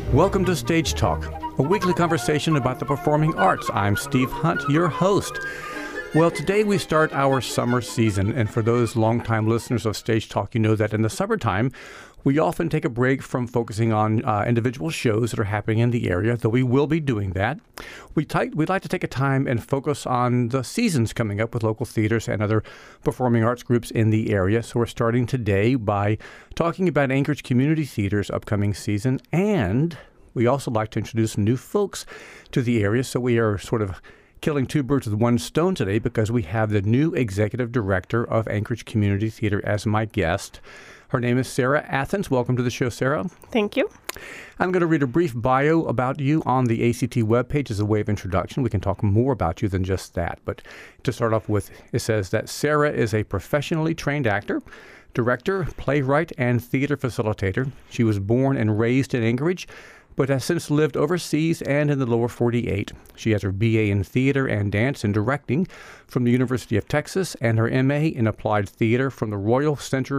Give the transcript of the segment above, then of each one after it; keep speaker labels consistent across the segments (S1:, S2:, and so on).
S1: Welcome to Stage Talk, a weekly conversation about the performing arts. I'm Steve Hunt, your host. Well, today we start our summer season, and for those longtime listeners of Stage Talk, you know that in the summertime, we often take a break from focusing on individual shows that are happening in the area, though we will be doing that. We'd like to take a time and focus on the seasons coming up with local theaters and other performing arts groups in the area. So we're starting today by talking about Anchorage Community Theater's upcoming season, and we also like to introduce new folks to the area. So we are sort of killing two birds with one stone today because we have the new executive director of Anchorage Community Theater as my guest. Her name is Sarah Athens. Welcome to the show, Sarah.
S2: Thank you.
S1: I'm going to read a brief bio about you on the ACT webpage as a way of introduction. We can talk more about you than just that. But to start off with, it says that Sarah is a professionally trained actor, director, playwright, and theater facilitator. She was born and raised in Anchorage, but has since lived overseas and in the lower 48. She has her BA in theater and dance and directing from the University of Texas and her MA in applied theater from the Royal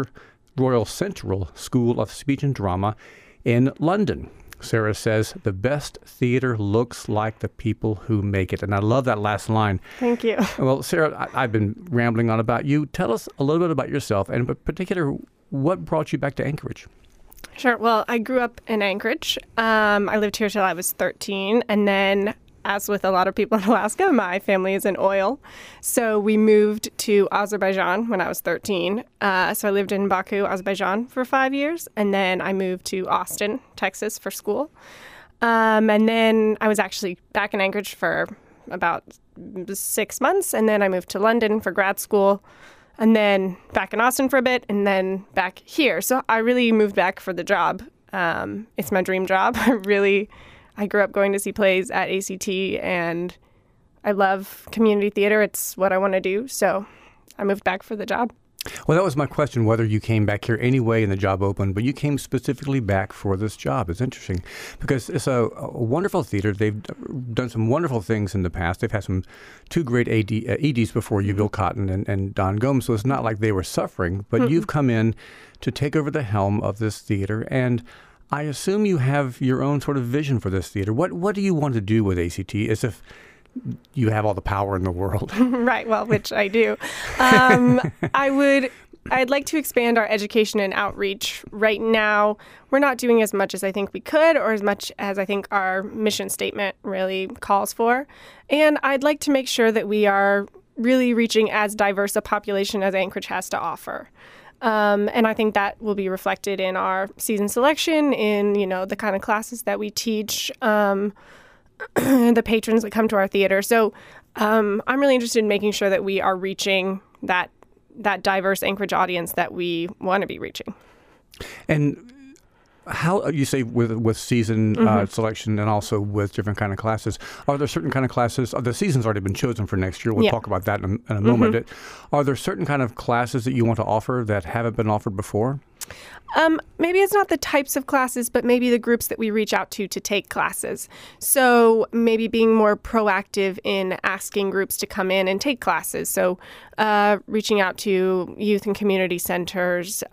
S1: Central School of Speech and Drama in London. Sarah says, the best theater looks like the people who make it. And I love that last line.
S2: Thank you.
S1: Well, Sarah, I've been rambling on about you. Tell us a little bit about yourself, and in particular, what brought you back to Anchorage?
S2: Sure. Well, I grew up in Anchorage. I lived here till I was 13. And then, as with a lot of people in Alaska, my family is in oil. So we moved to Azerbaijan when I was 13. So I lived in Baku, Azerbaijan for 5 years. And then I moved to Austin, Texas for school. And then I was actually back in Anchorage for about 6 months. And then I moved to London for grad school. And then back in Austin for a bit, and then back here. So I really moved back for the job. It's my dream job. I grew up going to see plays at ACT, and I love community theater. It's what I want to do. So I moved back for the job.
S1: Well, that was my question, whether you came back here anyway and the job opened, but you came specifically back for this job. It's interesting because it's a wonderful theater. They've done some wonderful things in the past. They've had some two great EDs before you, Bill Cotton and Don Gomes, so it's not like they were suffering, but you've come in to take over the helm of this theater, and I assume you have your own sort of vision for this theater. What do you want to do with ACT as if you have all the power in the world?
S2: Right. Well, which I do. I'd like to expand our education and outreach. Right now, we're not doing as much as I think we could, or as much as I think our mission statement really calls for. And I'd like to make sure that we are really reaching as diverse a population as Anchorage has to offer. And I think that will be reflected in our season selection, in, the kind of classes that we teach, the patrons that come to our theater. So I'm really interested in making sure that we are reaching that diverse Anchorage audience that we want to be reaching. And
S1: how, you say with season selection and also with different kind of classes, are there certain kind of classes, the season's already been chosen for next year, we'll talk about that in a moment. Are there certain kind of classes that you want to offer that haven't been offered before?
S2: Maybe it's not the types of classes, but maybe the groups that we reach out to take classes. So maybe being more proactive in asking groups to come in and take classes. So reaching out to youth and community centers,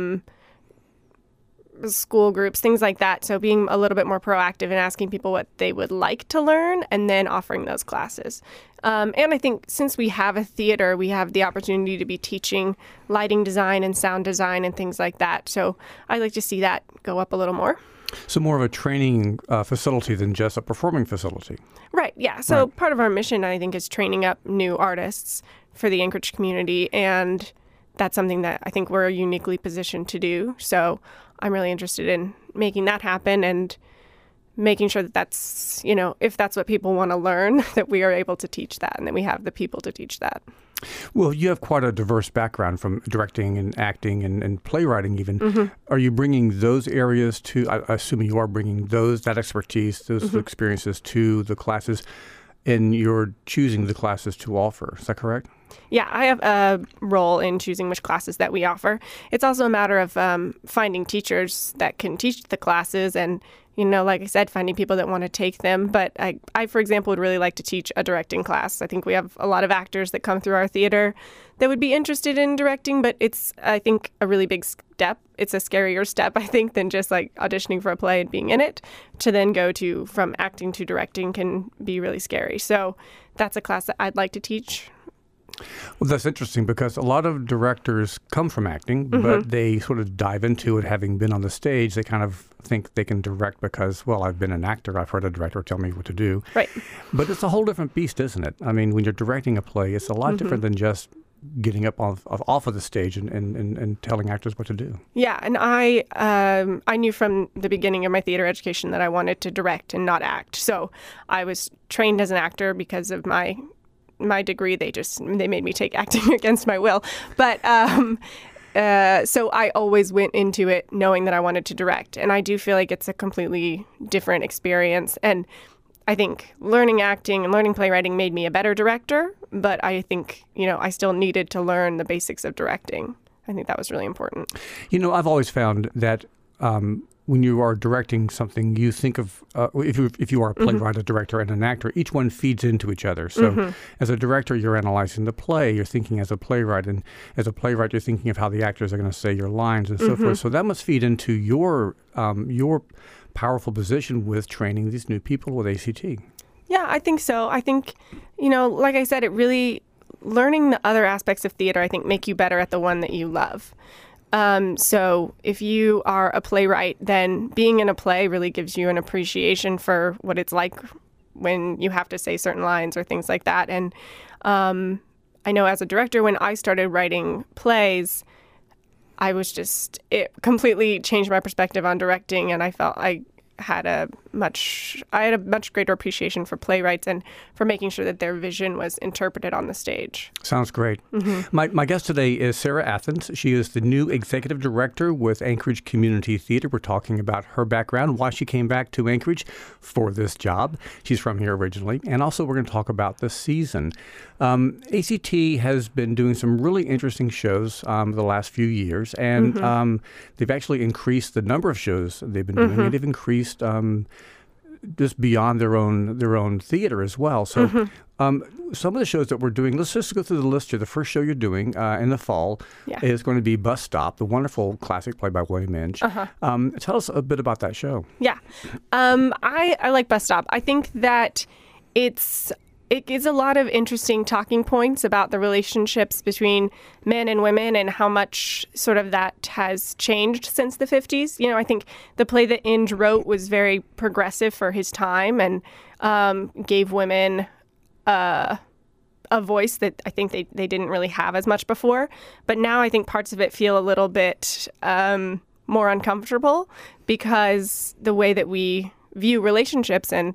S2: school groups, things like that. So being a little bit more proactive and asking people what they would like to learn and then offering those classes. And I think since we have a theater, we have the opportunity to be teaching lighting design and sound design and things like that. So I'd like to see that go up a little more.
S1: So more of a training facility than just a performing facility.
S2: Right, yeah. So part of our mission, I think, is training up new artists for the Anchorage community. And that's something that I think we're uniquely positioned to do. So I'm really interested in making that happen and making sure that that's, if that's what people want to learn, that we are able to teach that and that we have the people to teach that.
S1: Well, you have quite a diverse background from directing and acting and playwriting even. Are you bringing those areas to, I assume you are bringing that expertise, those experiences to the classes, and you're choosing the classes to offer. Is that correct?
S2: Yeah, I have a role in choosing which classes that we offer. It's also a matter of finding teachers that can teach the classes and, like I said, finding people that want to take them. But I, for example, would really like to teach a directing class. I think we have a lot of actors that come through our theater that would be interested in directing, but it's, I think, a really big step it's a scarier step, I think, than just like auditioning for a play and being in it. To then go to from acting to directing can be really scary. So that's a class that I'd like to teach.
S1: Well, that's interesting because a lot of directors come from acting, but they sort of dive into it having been on the stage. They kind of think they can direct because, well, I've been an actor. I've heard a director tell me what to do.
S2: Right.
S1: But it's a whole different beast, isn't it? I mean, when you're directing a play, it's a lot different than just getting up off of the stage and telling actors what to do.
S2: Yeah, and I knew from the beginning of my theater education that I wanted to direct and not act. So I was trained as an actor because of my degree. They made me take acting against my will. But so I always went into it knowing that I wanted to direct. And I do feel like it's a completely different experience. And I think learning acting and learning playwriting made me a better director. But I think, I still needed to learn the basics of directing. I think that was really important.
S1: I've always found that when you are directing something, you think of, if you are a playwright, a director, and an actor, each one feeds into each other. So as a director, you're analyzing the play, you're thinking as a playwright, and as a playwright, you're thinking of how the actors are going to say your lines and so forth. So that must feed into your powerful position with training these new people with ACT.
S2: Yeah, I think so. I think, like I said, learning the other aspects of theater, I think, make you better at the one that you love. So if you are a playwright, then being in a play really gives you an appreciation for what it's like when you have to say certain lines or things like that. And I know as a director, when I started writing plays, it completely changed my perspective on directing, and I felt I had a much greater appreciation for playwrights and for making sure that their vision was interpreted on the stage.
S1: Sounds great. My guest today is Sarah Athens. She is the new executive director with Anchorage Community Theater. We're talking about her background, why she came back to Anchorage for this job. She's from here originally. And also we're going to talk about the season. ACT has been doing some really interesting shows the last few years, and they've actually increased the number of shows they've been doing, and they've increased just beyond their own theater as well. So some of the shows that we're doing, let's just go through the list here. The first show you're doing in the fall is going to be Bus Stop, the wonderful classic play by William Inge. Tell us a bit about that show.
S2: Yeah. I like Bus Stop. I think that it gives a lot of interesting talking points about the relationships between men and women and how much sort of that has changed since the 50s. I think the play that Inge wrote was very progressive for his time and gave women a voice that I think they didn't really have as much before. But now I think parts of it feel a little bit more uncomfortable because the way that we view relationships and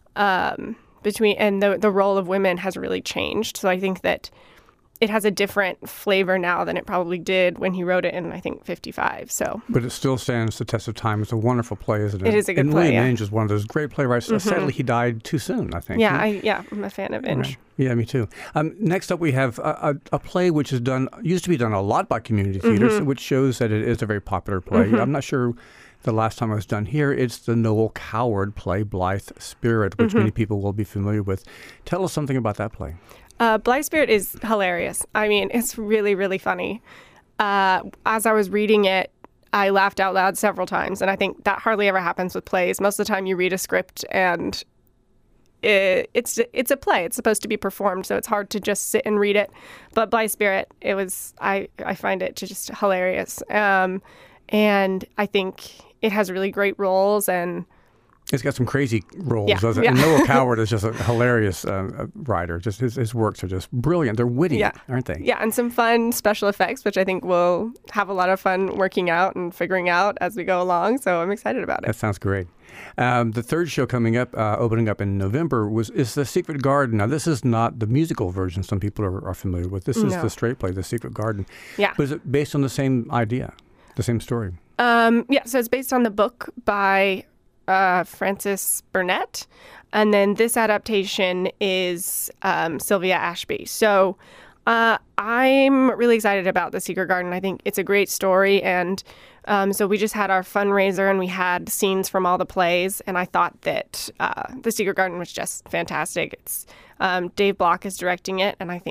S2: the role of women has really changed. So I think that it has a different flavor now than it probably did when he wrote it in, I think, 55.
S1: But it still stands the test of time. It's a wonderful play, isn't it?
S2: It is a good play,
S1: William Inge is one of those great playwrights. Sadly, he died too soon, I think.
S2: Yeah, I'm a fan of Inge.
S1: Right. Yeah, me too. Next up, we have a play which used to be done a lot by community theaters, which shows that it is a very popular play. I'm not sure the last time it was done here. It's the Noel Coward play, Blithe Spirit, which many people will be familiar with. Tell us something about that play.
S2: Blithe Spirit is hilarious. I mean, it's really, really funny. As I was reading it, I laughed out loud several times, and I think that hardly ever happens with plays. Most of the time you read a script and it's a play. It's supposed to be performed, so it's hard to just sit and read it. But Blithe Spirit, I find it just hilarious. And I think it has really great roles, and
S1: it's got some crazy roles. Yeah. And Noel Coward is just a hilarious writer. Just his works are just brilliant. They're witty, aren't they?
S2: Yeah, and some fun special effects, which I think we'll have a lot of fun working out and figuring out as we go along. So I'm excited about it.
S1: That sounds great. The third show coming up, opening up in November, is The Secret Garden. Now, this is not the musical version some people are familiar with. This is the straight play, The Secret Garden.
S2: Yeah.
S1: But is it based on the same idea, the same story?
S2: So it's based on the book by Frances Burnett, and then this adaptation is Sylvia Ashby. So I'm really excited about The Secret Garden. I think it's a great story, and so we just had our fundraiser and we had scenes from all the plays, and I thought that The Secret Garden was just fantastic. It's Dave Block is directing it, and I think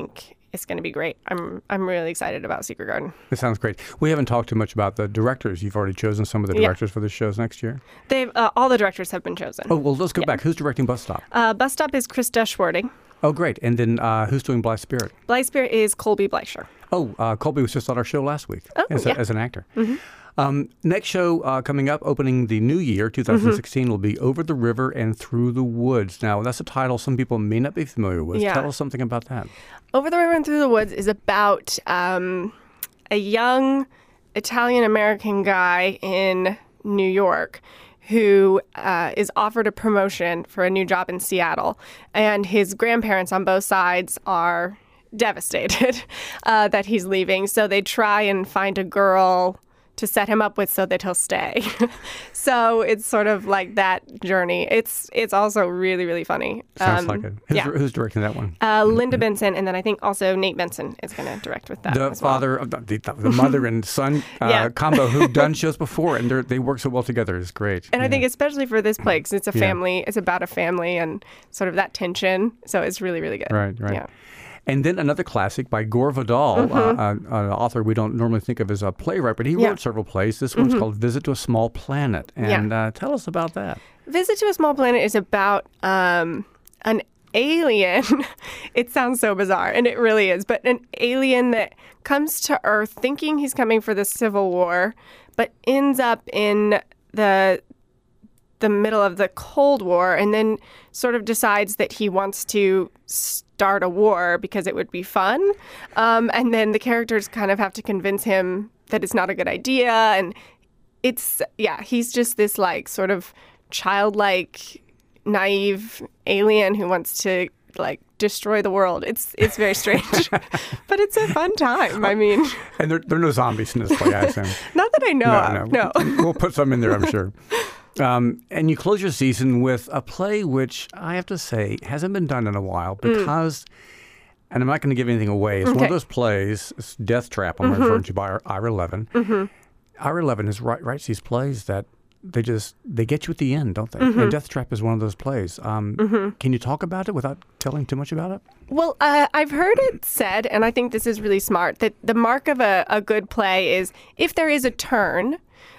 S2: it's going to be great. I'm really excited about Secret Garden.
S1: It sounds great. We haven't talked too much about the directors. You've already chosen some of the directors for the shows next year.
S2: They've all the directors have been chosen.
S1: Oh, well, let's go back. Who's directing Bus Stop?
S2: Bus Stop is Krista Schwarting.
S1: Oh, great. And then who's doing Blythe Spirit?
S2: Blythe Spirit is Colby Bleicher.
S1: Oh, Colby was just on our show last week as an actor.
S2: Mm-hmm.
S1: Next show coming up, opening the new year, 2016, will be Over the River and Through the Woods. Now, that's a title some people may not be familiar with.
S2: Yeah.
S1: Tell us something about that.
S2: Over the River and Through the Woods is about a young Italian-American guy in New York who is offered a promotion for a new job in Seattle. And his grandparents on both sides are devastated that he's leaving. So they try and find a girl to set him up with so that he'll stay. So it's sort of like that journey. It's also really, really funny.
S1: Sounds like it. Who's directing that one?
S2: Linda Benson, and then I think also Nate Benson is going to direct with that.
S1: The father, of the mother and son combo who've done shows before, and they work so well together. It's great.
S2: And I think especially for this play, because it's a family, it's about a family and sort of that tension. So it's really, really good.
S1: Right.
S2: Yeah.
S1: And then another classic by Gore Vidal, an author we don't normally think of as a playwright, but he wrote several plays. This one's called Visit to a Small Planet. And tell us about that.
S2: Visit to a Small Planet is about an alien. It sounds so bizarre, and it really is, but an alien that comes to Earth thinking he's coming for the Civil War, but ends up in the middle of the Cold War, and then sort of decides that he wants to start a war because it would be fun. And then the characters kind of have to convince him that it's not a good idea. And he's just this like sort of childlike, naive alien who wants to like destroy the world. It's very strange, but it's a fun time. I mean,
S1: and there are no zombies in this play, I assume.
S2: Not that I know of. No.
S1: We'll put some in there, I'm sure. And you close your season with a play which I have to say hasn't been done in a while because, and I'm not going to give anything away, it's one of those plays, it's Death Trap I'm referring to by Ira Levin. Ira Levin writes these plays that they get you at the end, don't they? And Death Trap is one of those plays. Can you talk about it without telling too much about it?
S2: Well, I've heard it said, and I think this is really smart, that the mark of a good play is if there is a turn,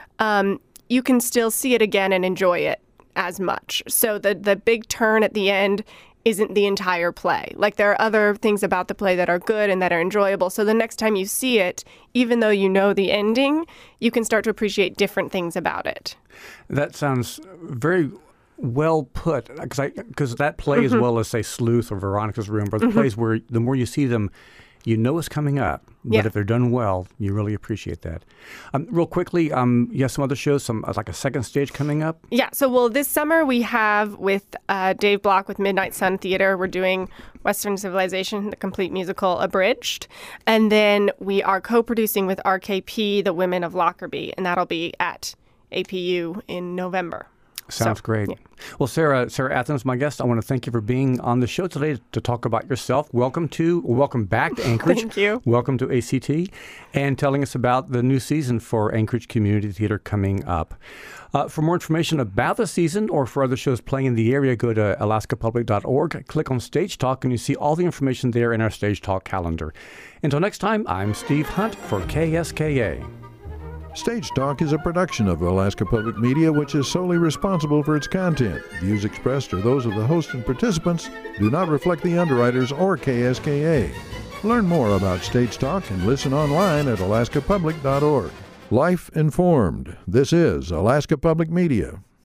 S2: you can still see it again and enjoy it as much. So the big turn at the end isn't the entire play. Like there are other things about the play that are good and that are enjoyable. So the next time you see it, even though you know the ending, you can start to appreciate different things about it.
S1: That sounds very well put, because that play, as well as, say, Sleuth or Veronica's Room, are the plays where the more you see them, you know it's coming up. But if they're done well, you really appreciate that. Real quickly, you have some other shows, like a second stage coming up?
S2: Yeah. So, this summer we have with Dave Block with Midnight Sun Theater, we're doing Western Civilization, the complete musical, abridged. And then we are co-producing with RKP, The Women of Lockerbie, and that'll be at APU in November.
S1: Sounds great. Yeah. Well, Sarah Athens, my guest, I want to thank you for being on the show today to talk about yourself. Welcome back to Anchorage.
S2: Thank you.
S1: Welcome to ACT, and telling us about the new season for Anchorage Community Theater coming up. For more information about the season or for other shows playing in the area, go to alaskapublic.org, click on Stage Talk, and you see all the information there in our Stage Talk calendar. Until next time, I'm Steve Hunt for KSKA.
S3: Stage Talk is a production of Alaska Public Media, which is solely responsible for its content. Views expressed are those of the host and participants, do not reflect the underwriters or KSKA. Learn more about Stage Talk and listen online at alaskapublic.org. Life informed. This is Alaska Public Media.